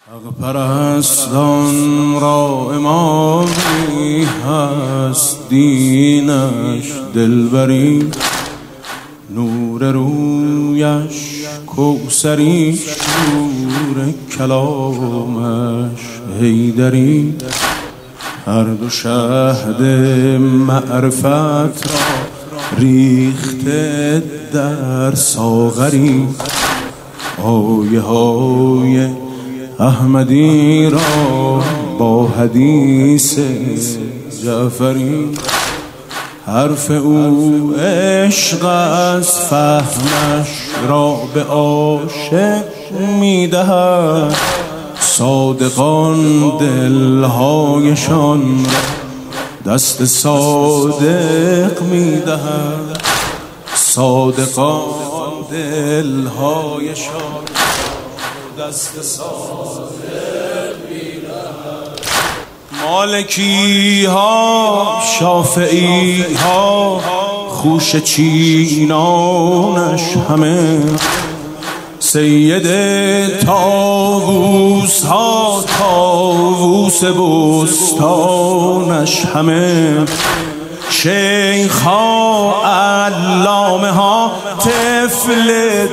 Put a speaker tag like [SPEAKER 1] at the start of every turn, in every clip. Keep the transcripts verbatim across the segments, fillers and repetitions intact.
[SPEAKER 1] حق پرستان را امامی هست، دینش دلبری، نور رویش کوثری، شور کلامش حیدری. هر دو شهد معرفت را ریخته در ساغری، آیه های احمدی را با حدیث جعفری. حرف او عشق از فهمش را به عاشق میدهد، صادقان دلهایشان را دست صادق میدهد، صادقان دلهایشان دست صادق می‌دهد. مالکی ها شافعی ها خوش چینانش همه، سید طاووس ها طاووس بستانش همه، شیخ ها علامه ها طفل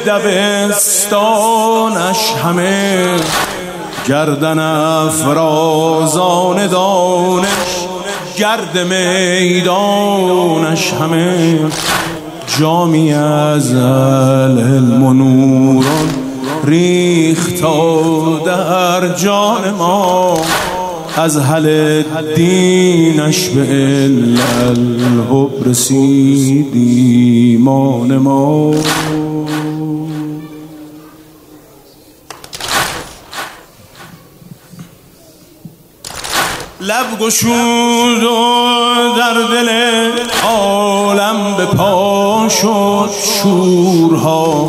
[SPEAKER 1] دبستانش همه، گردن افرازان دانش گرد میدانش همه. جامی از علم و نوران ریخت تا در جان ما، از حل دینش به الحب رسید ایمان ما. لب گشود و در دل عالم به پا شد شورها،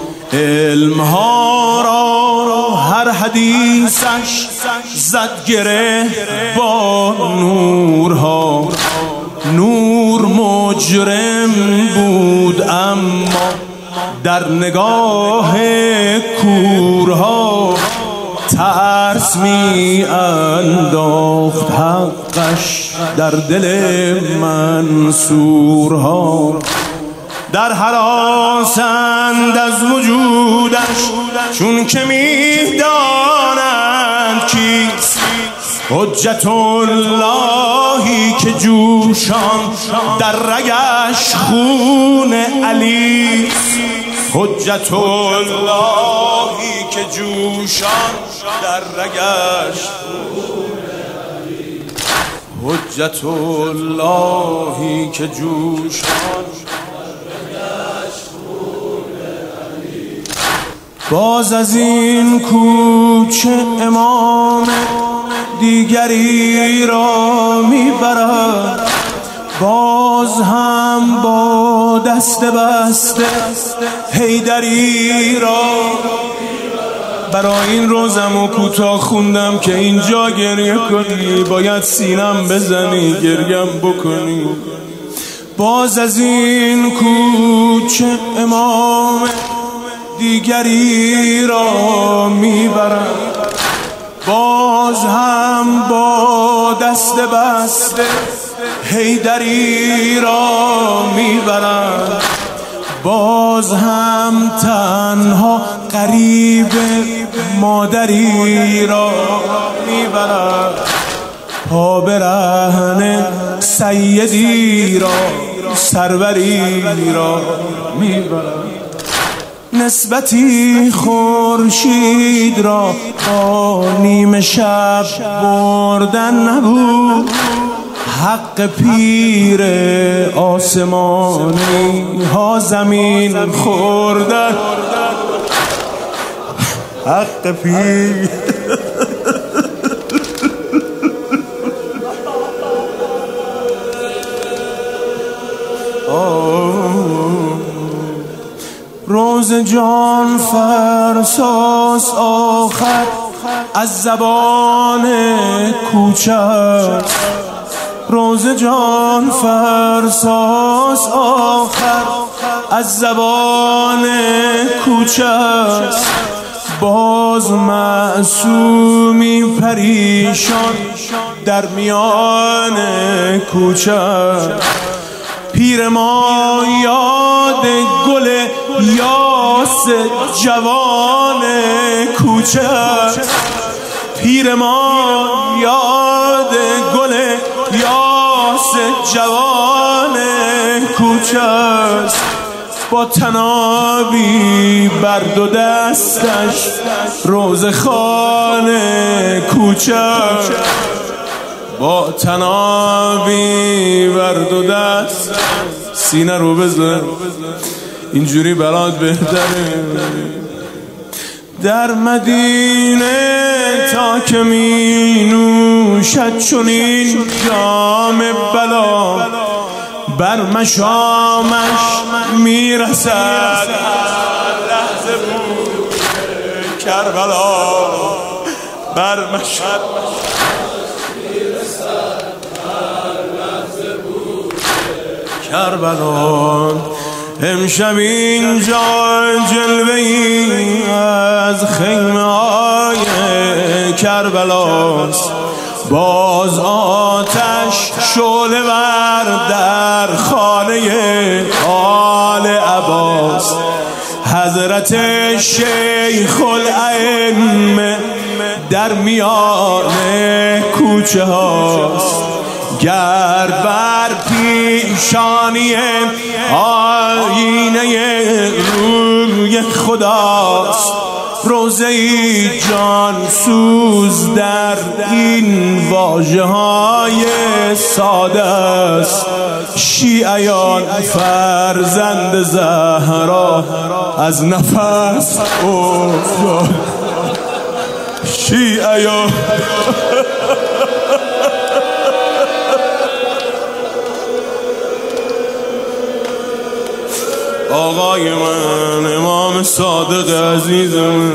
[SPEAKER 1] علمها را هر حدیثش زد گره با نورها. نور مجرم بود اما در نگاه کورها، ترس می انداخت حقش در دل منصورها. در هراسند از وجودش چون که می دانند کیست، حجت اللهی که جوشان در رگش خون علی، حجت اللهی که جوشان در رگش خون علی، حجت اللهی که جوشان در رگش خون علی. باز از این کوچه امام دیگری را میبرد، باز هم با دست بسته حیدری را. برای این روزم و کوتاه خوندم که اینجا گریه کنی، باید سینم بزنی گریم بکنی. باز از این کوچه امام دیگری را میبرد، باز هم با دست بسته حیدری را میبرد، باز هم تنها قریب مادری را میبرد، پا برهنه سیدی را سروری را میبرد. نسبتی خورشید را با نیمه شب بردن نبود، حق پیر آسمانی ها زمین خوردن، حق پیر روز جان فرساس آخر از زبان کوچه، روز جان فرساس آخر از زبان کوچه، باز معصومی پریشان در میان کوچه. پیر ما یاد گل یاس جوان کوچه. پیر ما یاد گل یاس جوان کوچه. با تنابی بر دو دستش روزخوان کوچه. با تنابی بر دو دست سینه رو بزن اینجوری برات بهتره. در مدینه تا که می نوشد چنین جام بلا، بر مشامش میرسد لحظه بود کربلا. بر مشامش میرسد لحظه بود کربلا. امشب اینجا جلوه‌ای از خیمه های کربلاست. باز آتش شعله ور در خانه آل عباس. حضرت شیخ الائمه در میان کوچه هاست. گرد بر پیشانی آینه روی خداست. روزه‌ای جان سوز در این واژه های ساده است. شیعیان فرزند زهرا از نفس افتاد. شیعیان آقای من، امام صادق عزیزم،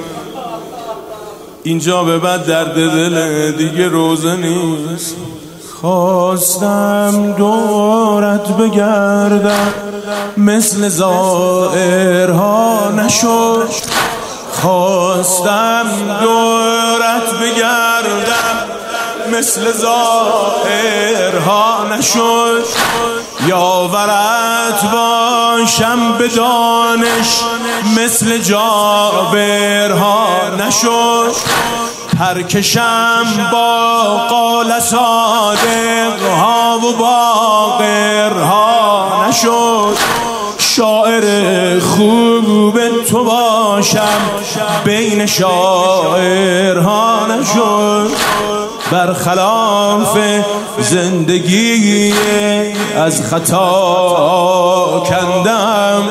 [SPEAKER 1] اینجا به بعد درد دل دیگه روزه نیست. خواستم دورت بگردم مثل زائرها نشد. خواستم دورت بگردم مثل زائرها نشد. یاورت باشم به دانش مثل جابرها نشد. پرکشم با قال صادق ها و باقرها نشد. شاعر خوب تو باشم بین شاعرها نشد. برخلاف زندگی از خطا کندم.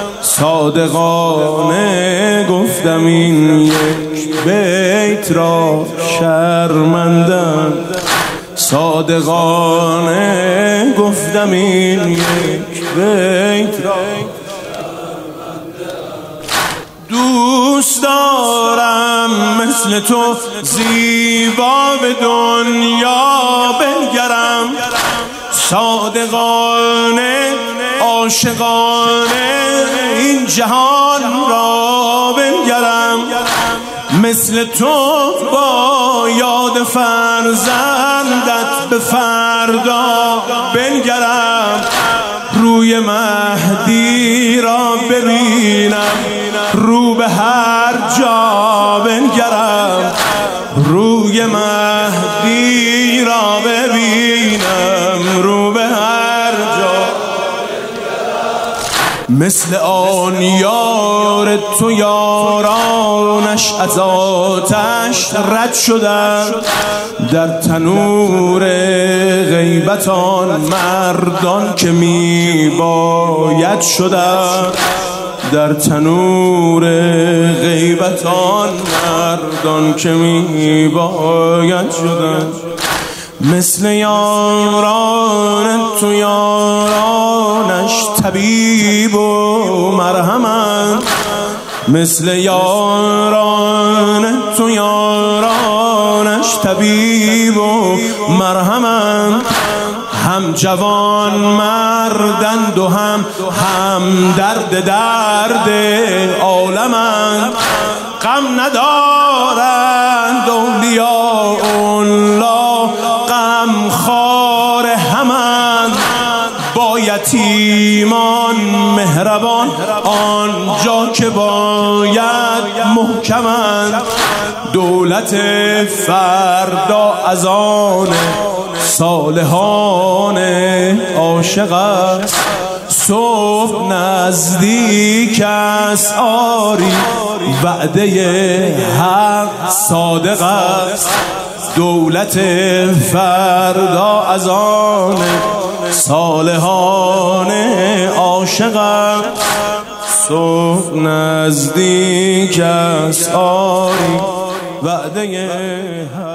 [SPEAKER 1] صادقانه گفتم این یک بیت را شرمندم. صادقانه گفتم این یک بیت را دوست دارم مثل تو زیبا به دنیا بنگرم. صادقانه عاشقانه این جهان را بنگرم. مثل تو با یاد فرزندت به فردا بنگرم. روی مهدی را ببینم، رو به هر جا بنگرم. روی مهدی را ببینم، رو به هر جا. مثل آن یار تو یارانش از آتش رد شدن. در تنور غیبت آن مردان که می باید شدن. در تنور غیبت آن مردان که می باید شدن. مثل یاران تو یارانش طبیب و مرهمند. مثل یاران تو یارانش طبیب و مرهمند. هم جوان مردند و هم هم درد درد عالمند. غم ندارند اولیاء الله، غم خار همند با یتیمان مهربان، آنجا که باید محکمند. دولت فردا از آن صالحان عاشق است، صبح نزدیک است آری وعده حق صادق است. دولت فردا از آن صالحان عاشق است، صبح نزدیک است آری وعده حق